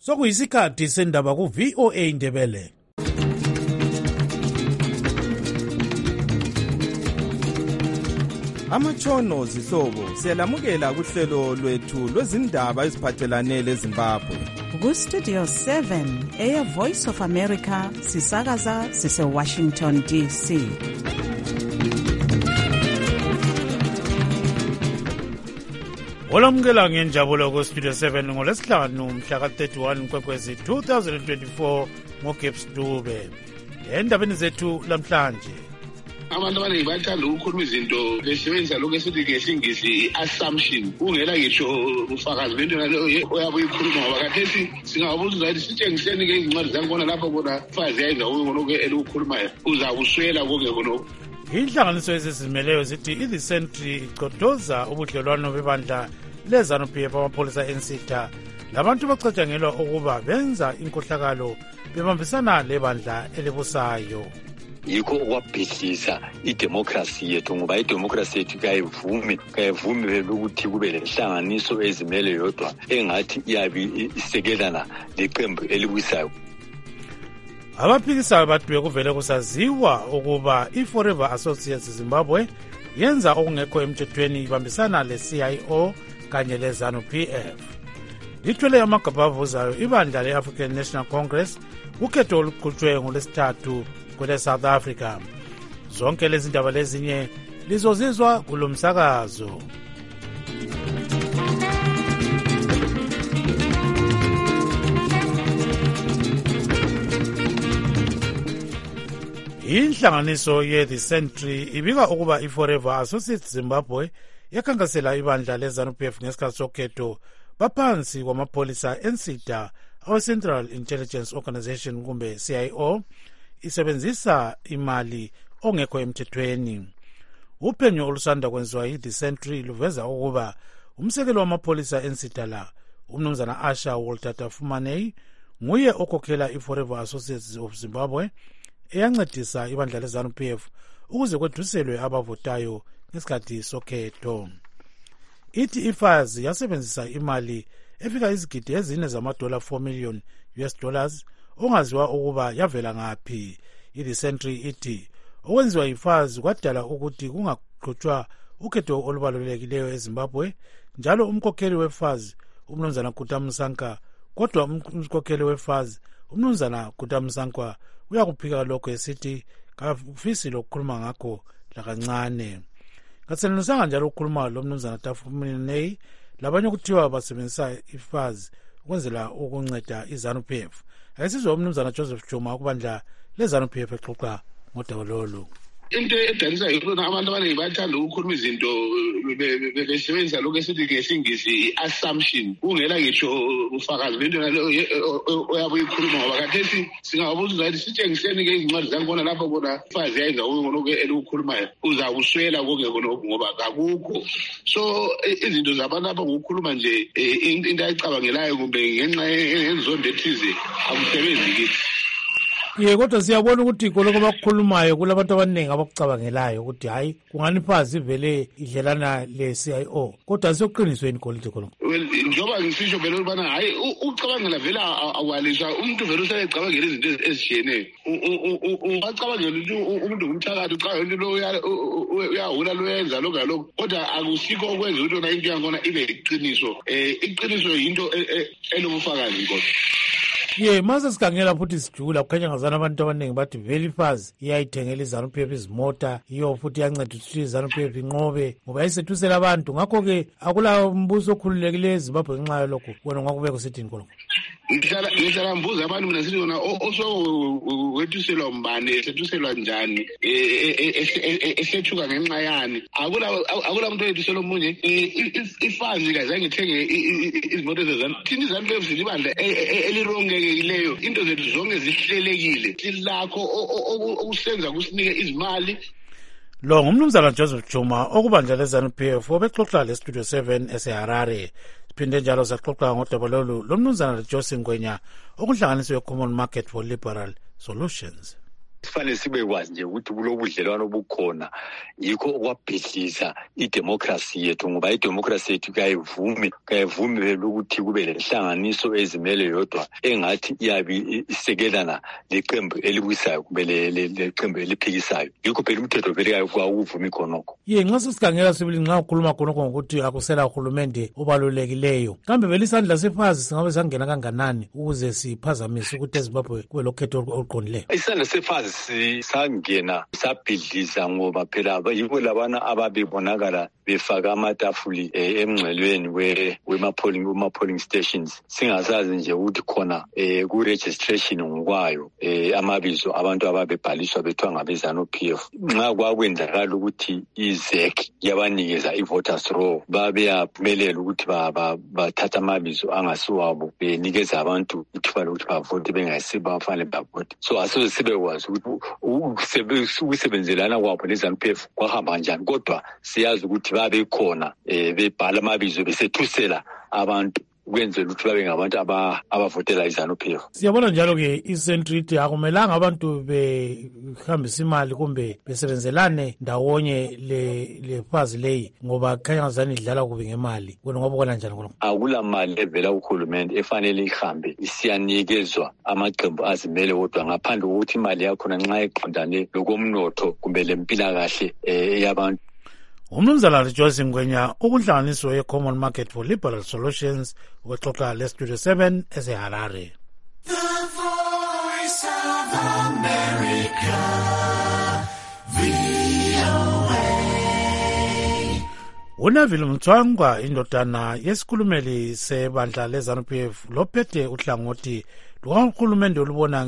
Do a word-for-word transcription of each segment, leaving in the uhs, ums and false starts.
Sokuyisikhathi sendaba ku V O A Ndebele. Amatshono zihlobo siyalamukela kuhlelo lwethu lwezindaba eziphathelane leZimbabwe. Ku Studio seven eya Voice of America sisakaza sise Washington D C. Olamukela ngenjabulo ku Studio seven ngolesihlanu mhla ka thirty-one Nkwenkwezi two thousand twenty-four ngoGibbs Dube. Endabeni zethu lamhlanje, abantu abaningi bathanda ukukhuluma izinto besebenzisa lokho esithi ngesingisi assumption, ungela ngisho ufakazi bento naleyo oyabe uyikhuluma ngoba khathesi singabuza ukuthi sitshengiseni ke izincwadi zakhona lapho bona fazi yayenza ukho elukhulumayo uzawuswela konke khonokho. Inhlanganiso ezizimeleyo zithi i-The Sentry icodoza ubudlelwano bebandla leZANU-P F amapholisa ensitha labantu bacatshangelwa ukuba benza inkohlakalo bebambisana lebandla elibusayo. Yikho okwabhidliza idemocracy yethu ngoba idemocracy yethu kayivumi kayivumi ukuthi kube lenhlanganiso ezimele yodwa engathi iyabi isekelana leqembu elibusayo. Abaphikisayo bathi kuvele kusaziwa ukuba iForever Associates Zimbabwe yenza okungekho emthethweni ibambisana le-C I O kanye leZANU-P F. Lithwele amagabha avuzayo ibandla le-African National Congress ukhetho oluqhutshwe ngolesithathu kwele South Africa. Zonke lezi ndaba lezinye lizozizwa kulo msakazo. Inhlanganiso ye-The Sentry ibika ukuba iForever Associates Zimbabwe yakhankasela ibandla leZANU-P F ngesikhathi sokhetho baphansi kwamapholisa ensitha awe-Central Intelligence Organization kumbe C I O isebenzisa imali ongekho emthethweni. Uphenyo olusanda kwenziwa yi-The Sentry luveza ukuba umsekelo wamapholisa ensitha la, umnumzana Asha Walter Tafumanei, nguye okhokhela iForever Associates of Zimbabwe eyancedisa ibandla leZANU-P F ukuze kweduselwe abavotayo ngesikhathi sokhetho. Ithi ifazi yasebenzisa imali efika izigidi ezine zamadola four million U S dollars ongaziwa ukuba yavela ngaphi. I-The Sentry ithi okwenziwa ifazi kwadala ukuthi kungaqhutshwa ukhetho olubalulekileyo eZimbabwe, njalo umkhokheli wefazi umnumzana Kutamusanka, kodwa umkhokheli wefazi umnumzana Kutamusanka uyakuphika lokho esithi kafisi lokukhuluma ngakho lakancane. Kasenisanga njalo ukukhuluma lo mnumzana Tafumanei labanye kuthiwa basebenzisa ifazi ukwenzela ukunceda iZANU-P F. Ayisizwe umnumzana Joseph Juma ukubandla leZANU-P F exoxa ngodaba lolu. Into edanisa yikona abantu abaningi bathanda ukukhuluma izinto besebenzisa lokho esithi ngesingisi assumption, ungela ngisho ufakazi bento naleyo oyabe uyikhuluma ngoba khathesi singabuza ukuthi sitshengiseni ke izincwadi zakhona lapho bona fazi yayenza ukho elukhulumayo uzawuswela konke khonokho ngoba akukho. So izinto zabantu lapho ngokukhuluma nje into ayicabangelayo kumbe ngenxa yenzondo ethize akusebenzi kithi. Ye kodwa siyabona ukuthi koloko bakukhulumayo kulabantu abaningi abakucabangelayo ukuthi hayi kungani ifazi ivele idlelana le-C I O, kodwa siyoqinisweni golide khona. Well, njoba ngisisho vele ubana hayi ucabangela vele awalisha umuntu vele usayicabangela izinto ezishiyeneyo. Ungacabangela ukuthi umuntu ngumthakathi ucabangela into lo uyahula loyenza lokho nalokho, kodwa akusikho okwenza ukuthi ona into yakhona ibe iqiniso. Eh iqiniso yinto elobufakazi kodwa. Ye mase sikhangela futhi sijula kukhanya ngazana abantu abaningi bathi vele ifazi iyayithengela iZANU-P F izimota, iyo futhi yanceda ukuthi iZANU-P F inqobe ngoba yayisethusela abantu. Ngakho-ke akula mbuso okhululekileyo eZimbabwe ngenxa yalokho. Wena ngakubeka usithini khona? Ngihlala ngihlala mbuza abantu mina sithi yona osowethuselwa mbane esethuselwa njani esethuka ngenxa yani. Akula akula muntu oyethuselwa omunye ifazi kazange ithenge izimoto zeZANU. Thina iZANU-P F silibandla elirongekileyo, into zethu zonke zihlelekile, silakho okusenza kusinike izimali. Lo ngumnumzana Joseph Juma okubandla leZANU-P F obexoxa le-Studio seven eseHarare. Siphinde njalo saxoxa ngodaba lolu lo mnumzana Jose Ngwenya okuhlanganiswe Common Market for Liberal Solutions. Sifanele sibekwazi nje ukuthi kulobudlelwano obukhona yikho okwabhidliza idemocracy yethu ngoba idemocracy yethu kayivumi kayivumi ukuthi kube lenhlanganiso ezimele yodwa engathi iyabi isekelana leqembu elibuyisayo kumbe leqembu eliphikisayo yikho phela umthetho vele kwawuvumi khonokho. Ye nxa sisigangela sibili nxa ukhuluma khonokho ngokuthi akusela uhulumende obalulekileyo kambe vele isandla sefazi singabe sangena kanganani ukuze siphazamise ukuthi eZimbabwe kube lokhetho oluqondileyo? Isandla sefazi sangena sabhidliza ngoba phela yibo labana ababebonakala befaka amatafuli emngcelweni wema-polling wema-polling stations singasazi nje ukuthi khona ku-registration ngokwayo amabizo abantu ababebhaliswa bethiwa ngabe-ZANU-P F. Nxa kwakwenzakala ukuthi i-Z E C yabanikeza i-voters roll babeyaphumelela ukuthi bathatha amabizo angasiwabo benikeza abantu ithuba lokuthi bavote bengayisibo abafanele bavote. So asoze sibekwazi ukuthi ukusebenzelana kwabo ne-ZANU-P F kwahamba kanjani kodwa siyazi ukuthi babekhona bebhala amabizo besethusela abantu ukwenzela ukuthi babe ngabantu abavotela i-ZANU-P F. Siyabona njalo-ke i-Centrity akumelanga abantu behambisa imali kumbe besebenzelane ndawonye lefazi leyi ngoba khanya ngazani idlala kubi ngemali. Wena ngobona njani khona? Akula mali evela kuhulumende efanele ihambe isiyanikezwa amaqembu azimele wodwa ngaphandle kokuthi imali yakhona nxa iqondane lokomnotho kumbe lempilakahle yabantu. Umnumzana Joyce Ngwenya ukunhlanganiso ye-Common Market for Liberal Solutions wexoxa le-Studio seven eseHarare. The Voice of America, V O A. UNeville Mtswangwa indodana yesikhulumeli sebandla le-ZANU-P F lophethe uhlangothi lukahulumende olubona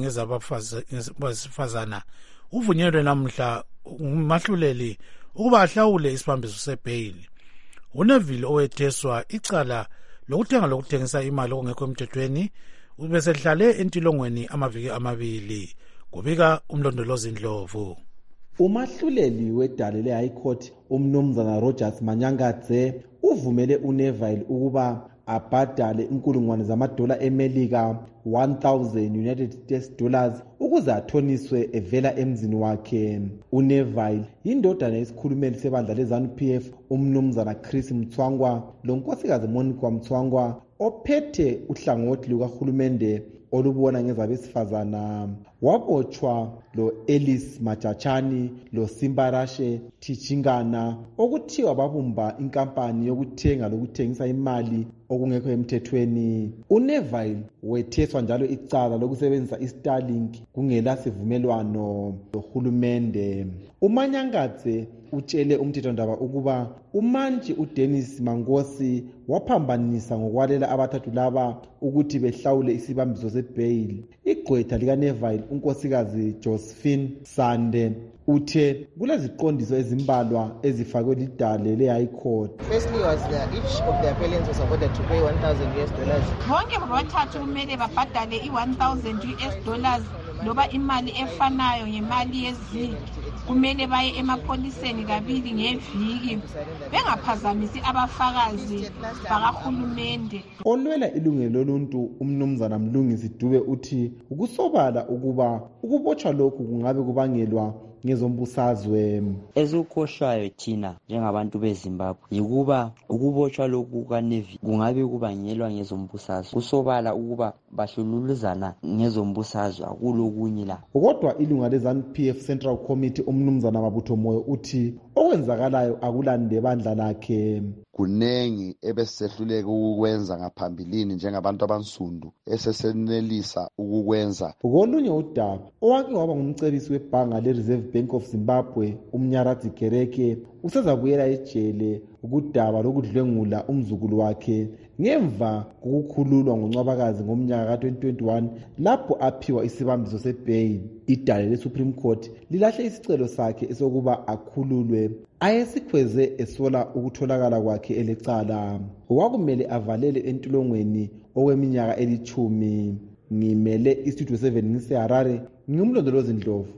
ngezabesifazana uvunyelwe namhla umahluleli ukuba ahlawule isibambiso sebheyili. UNeville owetheswa icala lokuthenga lokuthengisa imali okungekho emthethweni ubesehlale entilongweni amaviki amabili. Kubika umlondolozi Ndlovu. Umahluleli wedale le-High Court umnumzana Rogers Manyangadze uvumele uNeville ukuba abhadale inkulungwane zamadola eMelika one thousand United States dollars ukuze athoniswe evela emzini wakhe. uNeville yindodana yesikhulumeli sebandla le-ZANU-P F umnumzana Chris Mtswangwa lonkosikazi Monica Mtswangwa ophethe uhlangothi lukahulumende olubona ngezabesifazana. Wabotshwa lo Ellis Majachani lo Simbarashe Tijingana okuthiwa babumba inkampani yokuthenga lokuthengisa imali okungekho emthethweni. uNeville wetheswa njalo icala lokusebenzisa i-Starlink kungela sivumelwano lohulumende. uManyangadze utshele umthethondaba ukuba umantshi uDennis Mangosi waphambanisa ngokwalela abathathu laba ukuthi behlawule isibambiso sebheyili. Igqwetha likaNeville unkosikazi Josephine Sande uthe kuleziqondiso ezimbalwa ezifakwe lidale le-High Court. Firstly was that each of the appellants was ordered to pay one thousand U S dollars. Bonke bobathathu kumele babhadale i one thousand U S dollars loba imali efanayo ngemali yezigi. Kumele baye emapholiseni kabili ngeviki bengaphazamisi abafakazi bakahulumende. Olwela ilungelo loluntu umnumzana Mlungisi Dube uthi ukusobala ukuba ukubotshwa lokhu kungabe kubangelwa ngezombusazwe. Ezukhohlwayo thina njengabantu beZimbabwe yikuba ukubotshwa lokhu kukaNeville kungabe kubangelwa ngezombusazwe. Kusobala ukuba bahlululuzana ngezombusazwe akulokunye la. Kodwa ilunga le-ZANU-P F Central Committee umnumzana Mabutho Moyo uthi okwenzakalayo akulande bandla lakhe. Kunengi ebesehluleka ukukwenza ngaphambilini njengabantu abansundu esesenelisa ukukwenza. Kolunye udaba owake waba ngumcebisi webhanga le-Reserve Bank of Zimbabwe uMnyaradzi Kereke usezabuyela ejele ukudaba lokudlwengula umzukulu wakhe ngemva kokukhululwa ngoNcwabakazi ngomnyaka ka twenty twenty-one lapho aphiwa isibambiso sebheyili. Idale le-Supreme Court lilahle isicelo sakhe esokuba akhululwe. Ayesikhweze esola ukutholakala kwakhe elecala. Wakumele avalele entolongweni okweminyaka elithumi. Ngimele iStudio seven ngiseHarare ngumlondolozi Ndlovu.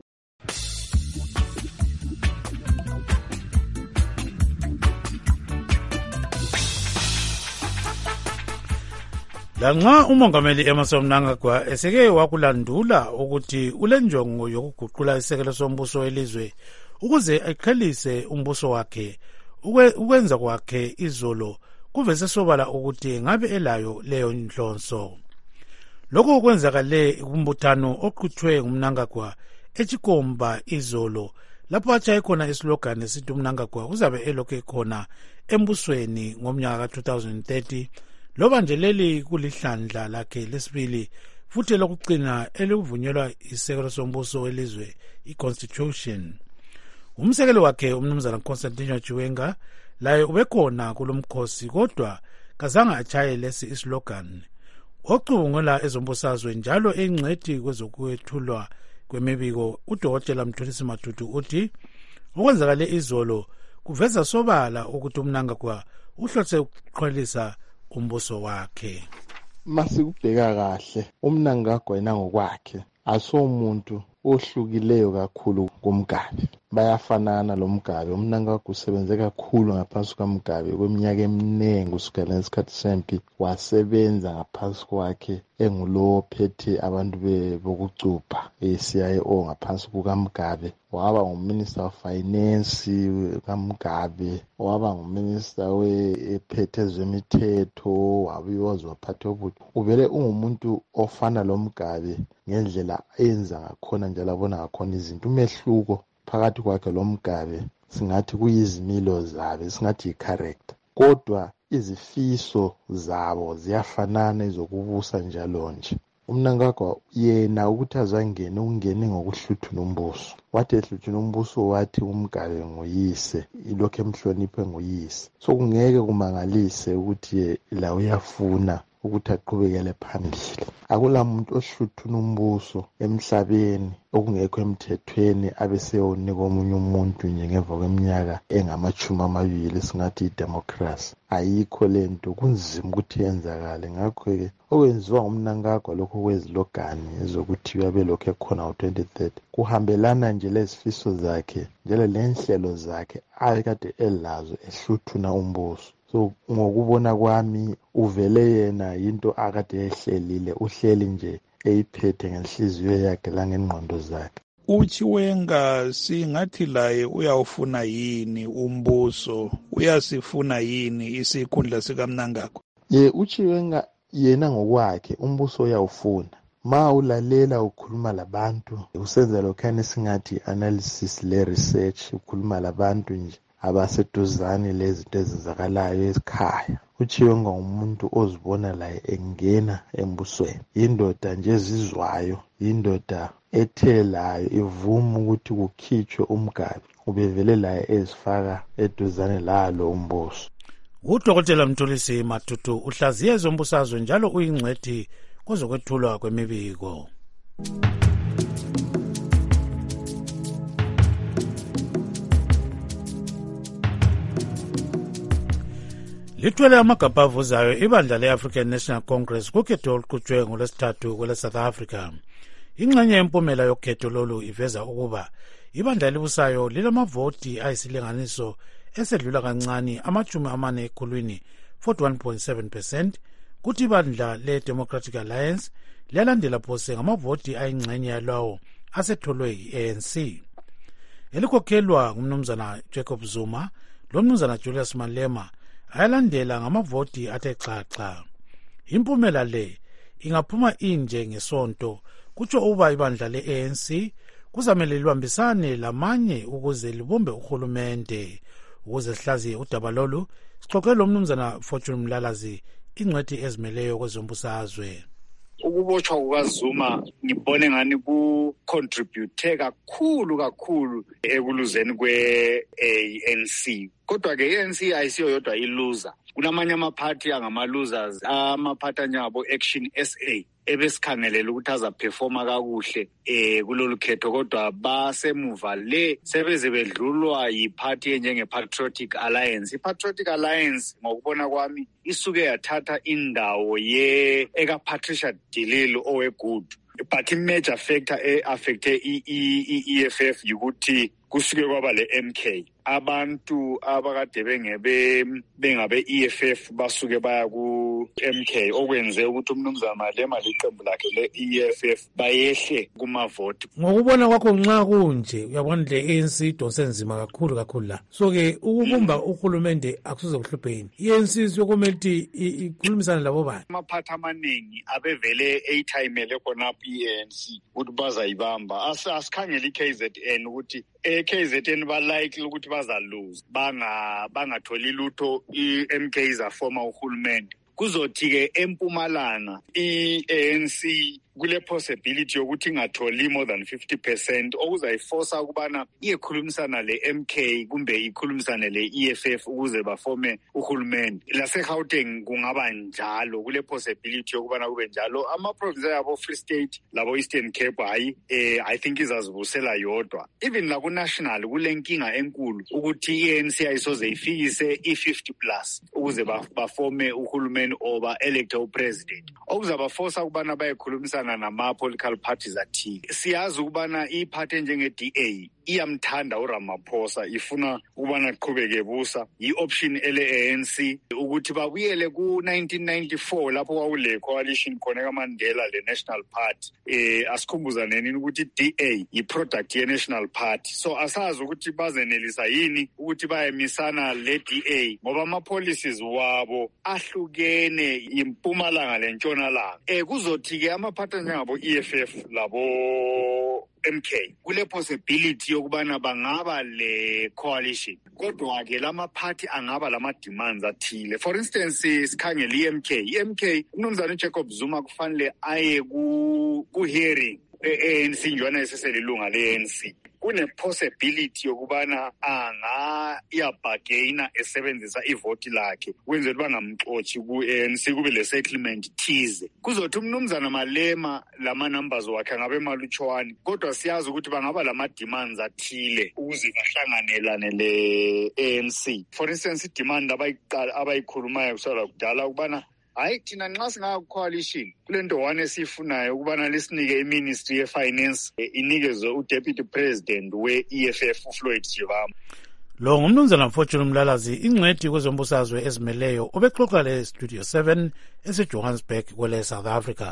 Lanxa umongameli Emmerson Mnangagwa eseke wakulandula ukuthi ulenjongo yokuguqula isekelo sombuso welizwe ukuze aqhelise umbuso wakhe, ukwenza kwakhe izolo kuvese sobala ukuthi ngabe elayo leyo nhlonso. Lokho kwenzakale kumbuthano oqhutshwe nguMnangagwa eChikomba izolo, lapho atshaye khona islogan esithi uMnangagwa uzabe elokhe khona embusweni ngomnyaka ka two thousand thirty, loba nje leli kulihlandla lakhe lesibili futhi lokugcina elivunyelwa isekelo sombuso welizwe, i-constitution. Umsekeli wakhe umnumzana Constantine Chiwenga laye ubekhona kulomkhosi, kodwa kazange achaye lesi islogan. Ocubungula ezombusazwe njalo engcwethi kwezokwethulwa kwemibiko uDokotela Mthulisi Matutu uthi okwenzakale izolo kuveza sobala ukuthi uMnangagwa uhlose ukuqhelisa umbuso wakhe. Masikubheka kahle, uMnangagwa yena ngokwakhe asomuntu ohlukileyo kakhulu kuMgabe. Bayafanana lo Mgabe. uMnangagwa usebenze kakhulu ngaphansi kaMgabe kweminyaka eminingi kusukela ngesikhathi sempi, wasebenza ngaphansi kwakhe engulo ophethe abantu bokucupha e-C I O ngaphansi kukaMgabe. Waba nguminister of finance kaMgabe, waba nguminister wephethe zemithetho, wabiyozwa waphatha ubuthi. Uvele ungumuntu ofana lo Mgabe ngendlela enza ngakhona njalo abona ngakhona izinto. Umehluko phakathi kwakhe lo Mgabe singathi kuyizimilo zabe, singathi i-character, kodwa izifiso zabo ziyafanana ezokubusa njalo nje. uMnangagwa yena ukuthi azangene ungene ngokuhluthuna umbuso. Wathi ehluthuna umbuso wathi uMgabe nguyise, ilokho emhloniphe nguyise. So kungeke kumangalise ukuthi la uyafuna ukuthi aqhubekele phambili. Akula muntu ohluthuna umbuso emhlabeni okungekho emthethweni abeseyonika omunye umuntu nje ngemva kweminyaka engamachumi amabili, singathi idemocracy. Ayikho lento, kunzima ukuthi yenzakale. Ngakho-ke okwenziwa nguMnangagwa lokho kwezilogani ezokuthi uyabe lokho ekhona ngo-twenty thirty kuhambelana nje lezifiso zakhe njalo lenhlelo zakhe ayekade elazo ehluthuna umbuso. So ngokubona kwami uvele yena into akade ehlelile, uhleli nje eyiphethe ngenhliziyo yakhe langengqondo zakhe. uChiwenga singathi laye uyawufuna yini umbuso, uyasifuna yini isikhundla sikaMnangagwa? Ye uChiwenga yena ngokwakhe umbuso uyawufuna. Ma ulalela ukhuluma labantu, usenza lokhane singathi analysis le research, ukhuluma labantu nje abaseduzane lezinto ezenzakalayo ezikhaya. uChiwenga umuntu ozibona laye engena embusweni, indoda nje ezizwayo, indoda ethelayo ivuma ukuthi kukhitshwe uMgabe, ubevele laye ezifaka eduzane lalo umbuso. uDokotela Mthulisi Matutu uhlaziye ezombusazwe njalo uyingcwethi kwezokwethulwa kwemibiko. Lithwele amagabha avuzayo ibandla le-African National Congress kukhetho oluqhutshwe ngolwesithathu kwele-South Africa. Ingxenye yempumela yokhetho lolu iveza ukuba ibandla elibusayo lilamavoti ayisilinganiso esedlula kancane amachumi amane ekhulwini, forty-one point seven percent, kuthi ibandla le-Democratic Alliance liyalandela phose ngamavoti ayingxenye yalawo asetholwe yi-A N C. Elikhokhelwa ngumnumzana Jacob Zuma lomnumzana Julius Malema ayalandela ngamavoti athe xaxa. Impumela le ingaphuma inje ngesonto, kutsho uba ibandla le-A N C kuzamele libambisane lamanye ukuze libumbe uhulumende. Ukuze sihlaziye udaba lolu sixoxe lo mnumzana Fortune Mlalazi, ingcwethi ezimeleyo kwezombusazwe. Ukubotshwa kukaZuma ngibone ngani ku-contribute kakhulu kakhulu ekuluzeni kwe-A N C. Kodwa ke i-A N C ayisiyo yodwa iluza. Kunamanye amaphathi angama-losers, amaphathi anjengabo-Action S A ebesikhangelela ukuthi azaphefoma kakuhle eh kulolu khetho, kodwa basemuva le sebeze bedlulwa yiphathi enjenge-Patriotic Alliance. I-Patriotic Alliance ngokubona kwami isuke yathatha indawo ye eka-Patricia de Lille oweGood. But i-major factor e-affecte i-E F F yikuthi kusuke kwaba le-M K. Abantu abakade bengebe bengabe E F F basuke baya ku ku-M K okwenze ukuthi umnumzana Malema leqembu lakhe le-E F F bayehle kumavoti. Ngokubona kwakho nxa kunje uyabona le A N C idonse nzima kakhulu kakhulu la. So-ke ukubumba uhulumende akusuze kuhlupheni. I A N C siyokumele ukuthi ikhulumisane labo bani. Amaphathi amaningi abevele eyithayimele khonapho i A N C ukuthi bazayibamba. Asikhangela i-K Z N ukuthi e-K Z N balikely ukuthi bazalose banga bangatholi lutho i-M K izafoma uhulumende. Kuzothi-ke eMpumalanga i-A N C kule possibility yokuthi ingatholi more than fifty percent okuzayiforsa ukubana iyekhulumisana le-M K kumbe ikhulumisane le-E F F ukuze bafome uhulumende. Lase-Gauteng kungaba njalo kule possibility yokubana kube njalo. Ama-province yabo Free State labo Eastern Cape hayi eh I think izazibusela yodwa. Even la ku-national kule nkinga enkulu ukuthi i-A N C ayisoze ifikise i-fifty plus ukuze bafome uhulumende oba elect upresident. Okuzabaforsa ukubana bayekhulumisana nama-political parties athile. Siyazi ukubana iphathi njenge-D A iyamthanda uRamaphosa ifuna ukubana qhubeke busa i-option ele-A N C ukuthi babuyele ku-nineteen ninety-four lapho kwakule coalition khona kaMandela le-National Party. Eh asikhumbuzaneni ukuthi i-D A yi-product ye-National Party. So asazi ukuthi bazenelisa yini ukuthi bayemisana le-D A ngoba ama-policies wabo ahlukene impumalanga lentshonalanga. Eh kuzothi-ke amaphathi njengabo E F F labo M K kule possibility yokubana bangaba le coalition kodwa ke lamaphathi angaba lama demands athile. For instance sikhangela i-M K i-M K umnumzana Jacob Zuma kufanele aye ku ku hearing e-A N C njwana eseselilunga le-A N C. Kune possibility yokubana anga iyabhagaina esebenzisa ivoti lakhe kwenze ukuthi bangamxothi ku-A N C kube le settlement thize. Kuzothi umnumzana Malema lama numbers wakhe ngabe malutshwane kodwa siyazi ukuthi bangaba lama demands athile ukuze bahlanganelane le-A N C. For instance i-demand abayiqala abayikhulumayo kusala kudala ukubana hayi thina nxa singa-coalition kule nto one esiyifunayo ukubana lisinike i-ministry ye-finance inikezwe u-deputy president we-E F F uFloyd Shivambu. Lo ngumnumzana Mfortune Mlalazi ingcwethi kwezombusazwe ezimeleyo obexoxa le-Studio seven ese-Johannesburg kwele South Africa.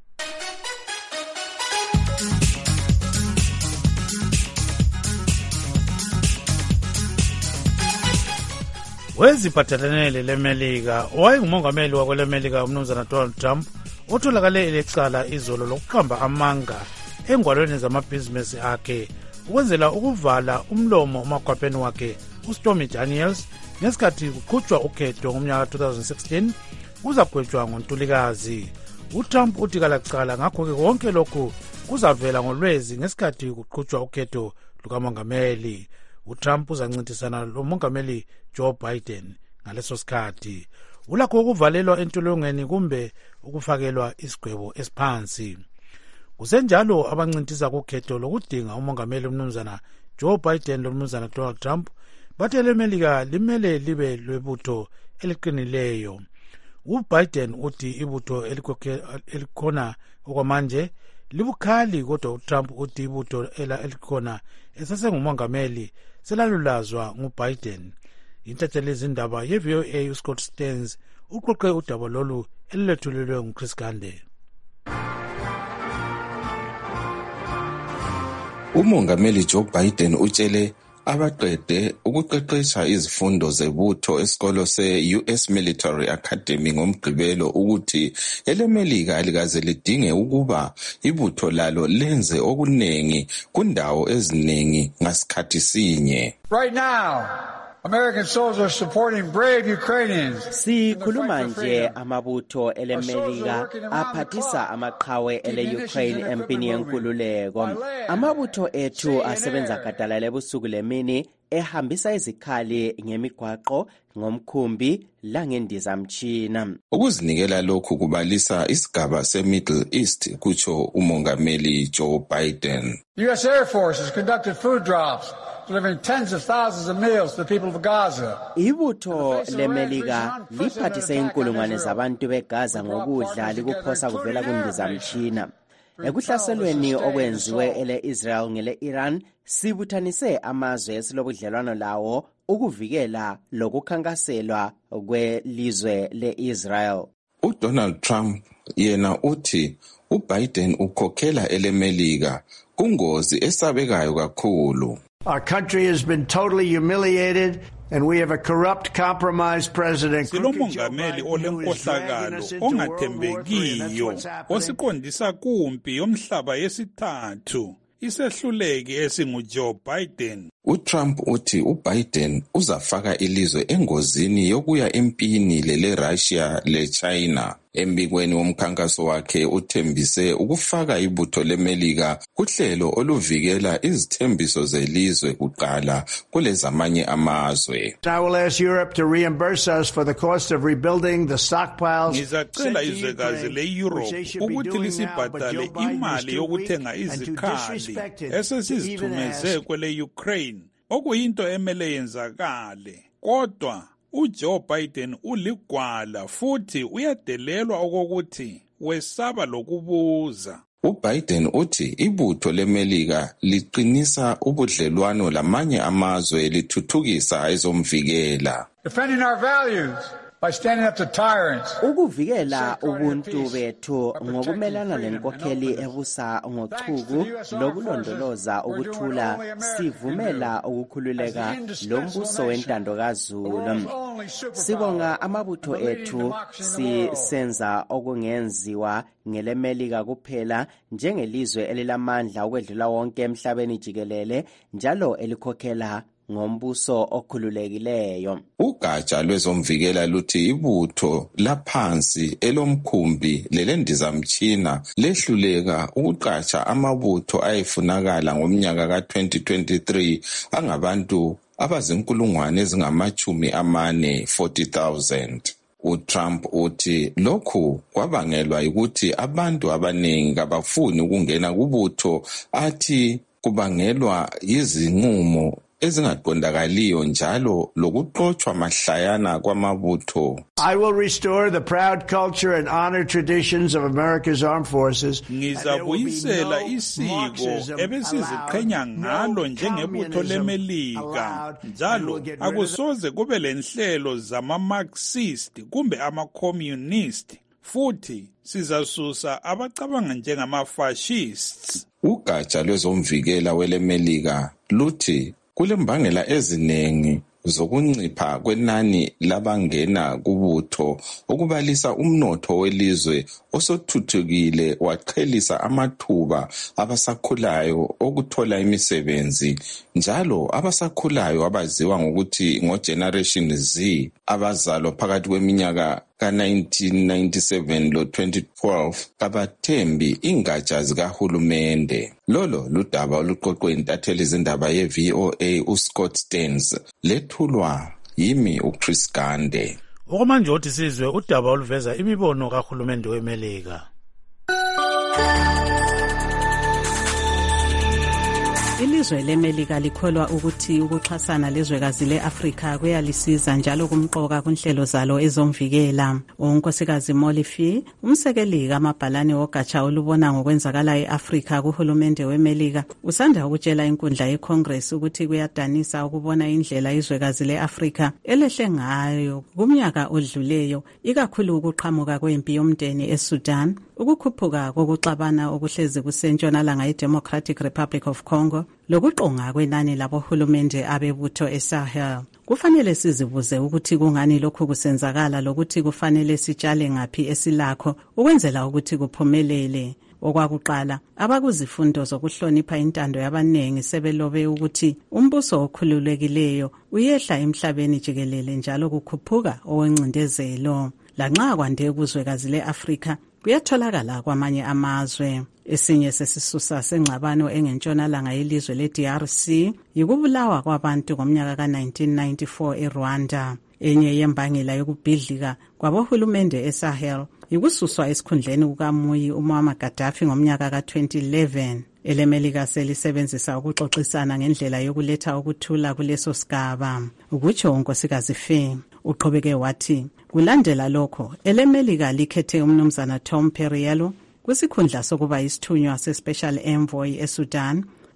Weziphathelene leMelika owayengumongameli wakweleMelika umnumzana Donald Trump otholakale elecala izolo lokuqamba amanga engwalweni zamabhizinisi akhe ukwenzela ukuvala umlomo umakhwapheni wakhe uStormy Daniels ngesikhathi kuqhutshwa ukhetho ngomnyaka two thousand sixteen kuzagwetshwa ngoNtulikazi. uTrump uthi kalacala ngakho-ke konke lokhu kuzavela ngolwezi ngesikhathi kuqhutshwa ukhetho lukamongameli. uTrump uzancintisana lomongameli Joe Biden ngaleso sikhathi. Ulakho ukuvalelwa entolongweni kumbe ukufakelwa isigwebo esiphansi. Kusenjalo abancintisa kukhetho lokudinga umongameli umnumzana Joe Biden lomnumzana Donald Trump bathe leMelika limele libe lwebutho eliqinileyo. uBiden uthi ibutho elikhona okwamanje libukhali kodwa uTrump uthi ibutho elikhona esasengumongameli selalulazwa nguBiden. Intatheli izindaba ye-V O A uScott Stearns uqoqe udaba lolu elilethulelwe nguChris Gande. Umongameli Joe Biden utshele abaqede ukuqeqesha izifundo zebutho esikolo se-U S Military Academy ngomgqibelo ukuthi eleMelika alikaze lidinge ukuba ibutho lalo lenze okunengi kundawo eziningi ngasikhathi sinye. Right now American soldiers are supporting brave Ukrainians. Sikhuluma nje amabutho eleMelika aphathisa amaqhawe ele-Ukraine empini yenkululeko. Amabutho ethu asebenza gadalala ebusuku lemini ehambisa izikhali ngemigwaqo ngomkhumbi langendizamtshina. Ukuzinikela lokhu kubalisa isigaba se-Middle East kutsho umongameli Joe Biden. U S Air Force has conducted food drops delivering tens of thousands of meals to the people of Gaza. Ibutho leMelika liphathise inkulungwane zabantu beGaza ngokudla likuphosa kuvela kundizamtshina. Ekuhlaselweni okwenziwe ele-Israel ngele-Iran sibuthanise amazwe esilobudlelwano lawo ukuvikela lokukhankaselwa kwelizwe le-Israel. uDonald Trump yena uthi uBiden ukhokhela elemelika kungozi esabekayo kakhulu. Our country has been totally humiliated and we have a corrupt, compromised president. Silomongameli olenkohlakalo ongathembekiyo osiqondisa kumpi yomhlaba yesithathu isehluleki esinguJoe Biden. uTrump uthi uBiden uzafaka ilizwe engozini yokuya empini leRussia leChina. Embikweni womkhankaso wakhe uthembise ukufaka ibutho leMelika kuhlelo oluvikela izithembiso zelizwe kuqala kulezamanye amazwe. I will ask Europe to reimburse us for the cost of rebuilding the stockpiles. Ngizacela izwekazi le-Europe ukuthi lisibhadale imali yokuthenga izikhali esesizithumeze kwele-Ukraine, okuyinto emele yenzakale. Kodwa uJoe Biden uligwala futhi uyadelelwa okokuthi wesaba lokubuza. uBiden uthi ibutho leMelika liqinisa ubudlelwano lamanye amazwe lithuthukisa ezomvikela. Defending our values by standing up to tyrants. Ukuvikela ubuntu bethu ngokumelana nenkokheli ebusa ngochuku lokulondoloza ukuthula, sivumela ukukhululeka lombuso wentando kaZulu. Sibonga amabutho ethu sisenza okungenziwa ngeleMelika kuphela njengelizwe elilamandla ukwedlula wonke emhlabeni jikelele njalo elikhokhela ngombuso okhululekileyo. Ugatsha lwezomvikela luthi ibutho laphansi elomkhumbi lelendizamtshina lehluleka ukuqatsha amabutho ayefunakala ngomnyaka ka twenty twenty-three angabantu abazinkulungwane ezingamachumi amane forty thousand. uTrump uthi lokhu kwabangelwa ukuthi abantu abaningi kabafuni ukungena kubutho, athi kubangelwa yizinqumo ezingaqondakaliyo njalo lokuxoxwa mahlayana kwamabutho. I will restore the proud culture and honor traditions of America's armed forces. Ngizabuyisela isiko ebesiziqhenya ngalo njengebutho leMelika. Njalo akusoze kube lenhlelo zama-Marxist kumbe ama-communist. Futhi sizasusa abacabanga njengama-fascists. Ugatsha lwezomvikela weleMelika luthi kulembangela ezinengi zokuncipha kwenani labangena kubutho, okubalisa umnotho welizwe osothuthukile waqhelisa amathuba abasakhulayo okuthola imisebenzi, njalo abasakhulayo abaziwa ngokuthi ngoGeneration Z abazalwa phakathi kweminyaka ka nineteen ninety-seven lo twenty twelve kabathembi ingatsha zikahulumende. Lolo ludaba oluqoqwe intatheli zindaba ye-V O A uScott Stearns, lethulwa yimi uChris Gande. Okwamanje othi sizwe udaba oluveza imibono kahulumende weMelika. Ilizwe leMelika likholwa ukuthi ukuxhasana lezwekazi leAfrika kuyalisiza njalo kumqoka kunhlelo zalo ezomvikela. uNkosikazi Molifi, umsekeli kamabhalane wogatsha olubona ngokwenzakala eAfrika kuhulumende weMelika, usanda ukutshela inkundla yeCongress ukuthi kuyadanisa ukubona indlela izwekazi leAfrika elehle ngayo kumnyaka odluleyo, ikakhulu ukuqhamuka kwempi yomndeni eSudan, ukukhuphuka kokuxabana okuhlezi kusentshonalanga iDemocratic Republic of Congo, lokuqonga kwenani labohulumende abebutho eSahel. Kufanele sizibuze ukuthi kungani lokhu kusenzakala lokuthi kufanele sitshale ngaphi esilakho ukwenzela ukuthi kuphumelele. Okwakuqala, abakuzifundo zokuhlonipha intando yabanengi sebelobe ukuthi umbuso okhululekileyo uyehla emhlabeni jikelele njalo kukhuphuka owencindezelo. Lanxa kwande kuzwekazi leAfrika kuyatholakala kwamanye amazwe. Esinye sesisusa sengxabano engentshonalanga yelizwe le-D R C yikubulawa kwabantu ngomnyaka ka nineteen ninety-four eRwanda. Enye yembangela yokubhidlika kwabohulumende eSahel yikususwa esikhundleni kukaMuyi uMuammar Gaddafi ngomnyaka ka twenty eleven. EleMelika selisebenzisa ukuxoxisana ngendlela yokuletha ukuthula kuleso sigaba. Ukutsho uNkosikazi Fe uqhubeke wathi kulandela lokho eleMelika likhethe umnumzana Tom Perriello kwisikhundla sokuba isithunywa se-Special Envoy eSudan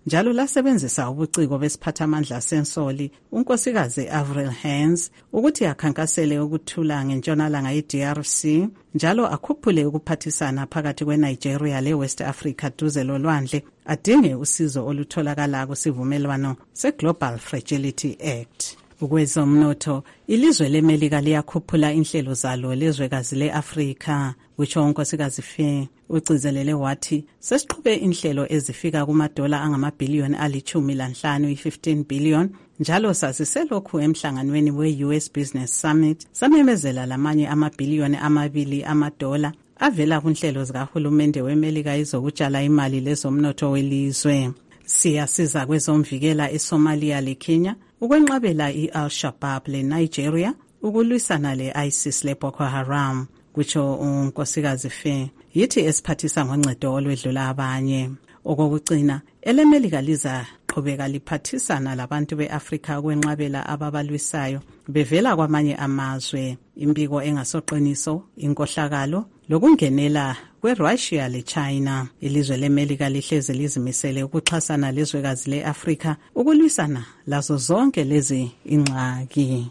njalo lasebenzisa ubuciko besiphathamandla sensoli unkosikazi Avril Haines ukuthi akhankasele ukuthula ngentshonalanga ye-D R C njalo akhuphule ukuphathisana phakathi kweNigeria le-West Africa duze lolwandle adinge usizo olutholakala kusivumelwano se-Global Fragility Act. Ukwezomnotho, ilizwe leMelika liyakhuphula inhlelo zalo lezwekazi le-Afrika, kutsho unkosikazi Fair. Ucizelele wathi, sesiqhube inhlelo ezifika kumadola angamabhiliyoni alichumi lanhlanu i-fifteen billion, njalo sasiselokhu emhlanganweni we-U S Business Summit, samemezela lamanye amabhiliyoni amabili amadola avela kunhlelo zikahulumende weMelika ezokutshala imali lezomnotho welizwe. Siyasiza kwezomvikela eSomalia leKenya, ukwenqabela i-Al-Shabaab le-Nigeria, ukulwisana le-ISIS le-Boko Haram, kutsho unkosikazi Fair. Yithi esiphathisa ngoncedo olwedlula abanye. Okokugcina, eleMelika liza qhubeka liphathisana labantu be-Afrika ukwenqabela ababalwisayo bevela kwamanye amazwe, imbiko engasoqiniso, inkohlakalo, lokungenela kwe-Russia le-China. Ilizwe leMelika lihlezi lizimisele ukuxhasana lezwekazi le-Afrika ukulwisana lazo zonke lezi ingxaki.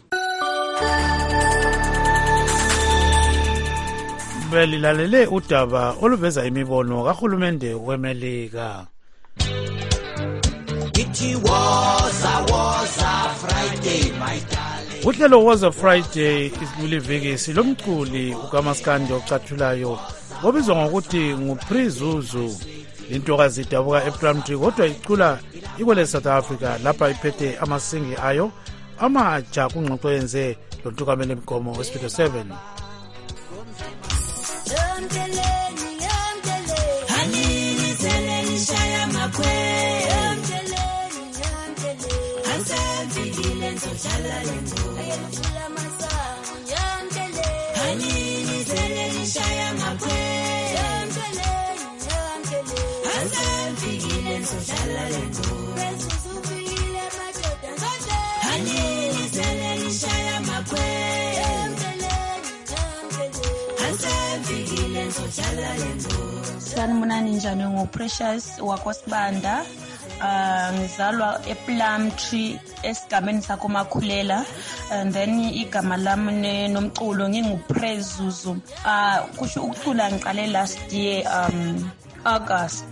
Belilalele udaba oluveza imibono kahulumende weMelika. It was a was a Friday, my darling. Uhlelo was a Friday isiliviki lomculi uKamaskandi ocathulayo obizwa ngokuthi nguPrizuzu. Intokazi idabuka ePlumtree kodwa icula ikwele South Africa lapha iphethe amasingi ayo amatsha kungxoxo yenze lontukamele emgomo hospital seven. Sanibonani njani ngoPrecious waKosibanda. Uh, ngizalwa ePlumtree esigabeni sakomakhulela, and then igama lami nomculo nginguPrizuzu. Uh, kusho ukucula ngiqale last year um August.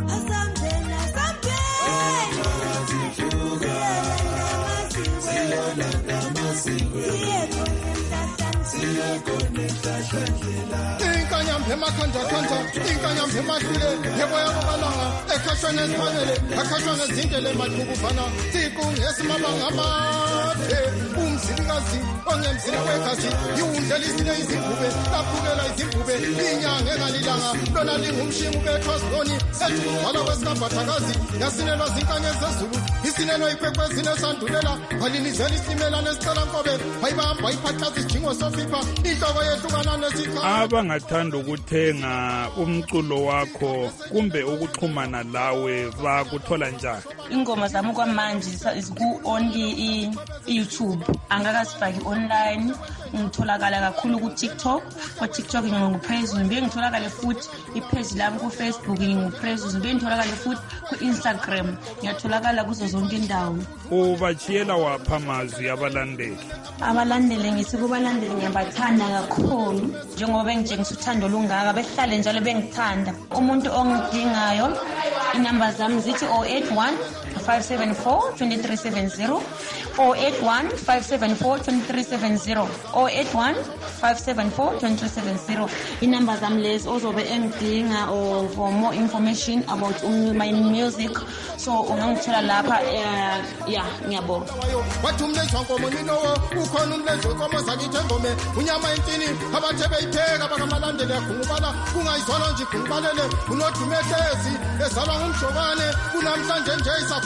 Inkanyam emakhanda khanda, inkanyam emahlule, yeboya ngobalanga, ekhashwana esifanele, ekhashwana izindele mathukuvana, siku ngesimabanga amade, umzilikazi ongemzile kwegazi, iwundlela izine izingube, laphukela izingube, inyanga engalilanga, lona lingumshinga ubethwa siboni, ethi kuvala kwesikabathakazi, yasinelwa zinkanye zezulu, isinelwa ikwekwezine esandulela, walinizela isimelane esicela nkobe, wayibamba iphathaza isijingo sofipa, inhloko yehlukana nesikhathi. Abangathanda ukuthenga umculo wakho kumbe ukuxhumana lawe bakuthola njani? Ingoma zami kwamanje ziku only i-YouTube, angakasifaki online. Ngitholakala kakhulu ku TikTok, ku TikTok nginguPrizuzu, mbe ngitholakala futhi ipage lami ku Facebook nginguPrizuzu, mbe ngitholakala futhi ku Instagram, ngiyatholakala kuzo zonke indawo. Ubachiyela wapha amazwi abalandeli? Abalandeli ngithi kubalandeli ngiyabathanda kakhulu, njengoba bengitshengisa uthando lungaka, behlale njalo bengithanda. Umuntu ongidingayo, inamba zami zithi oh eight one, five seven four, two three seven zero, oh eight one, five seven four, two three seven zero, oh eight one, five seven four, two three seven zero. Inamba zami lezi ozobe engidinga or for more information about my music, so ungangithola lapha. Yeah, ngiyabonga. Wathi umlezwa nkomo ninowo ukhona umlezwa nkomo zakithi engome unyama intini abathe beyipheka bakamalandeli yakhungubala kungayizona nje khungubalele unodumetezi ezalwa ngumjokane kunamhlanje nje isapho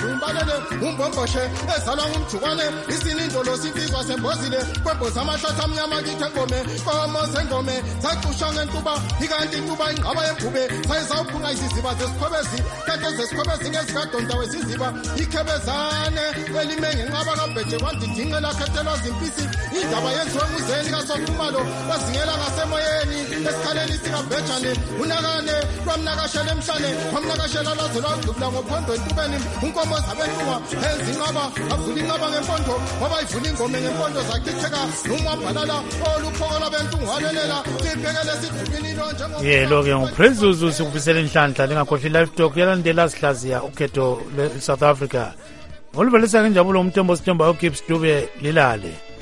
umbalele umbomboshe ezalwa ngumjukwane isinindolo sinsizwa sembozile kwemboza amahlahla amnyama kithi engome komo zengome zacusha ngentuba ikanti intuba ingqaba yembube sayizawuphunga iziziba zesikhobezi kanti zesikhobezi ngezikadonta wesiziba ikhebezane elime ngenqaba kabheje kwandidinge lakhethelwa zimpisi indaba yenziwe nguzeni kasokhumalo wazingela ngasemoyeni esikhaleni sikabhejane unakane kwamnakashela emhlane kwamnakashela lazela udubula ngophondo entubeni unkomo zabentuba enza inqaba avula inqaba ngempondo ngoba ivula ingome ngempondo zachitheka numabhalala oluphokola bentungwalelela sibhekele sidubinilo njengo yelo-ke nguPrenzuzu sikufisela inhlanhla lingakhohlwi live talk yalandela sihlaziya ukhetho lwe-South Africa ngoluvalisa ngenjabulo umthembo sithemba uGibbs Dube lilale.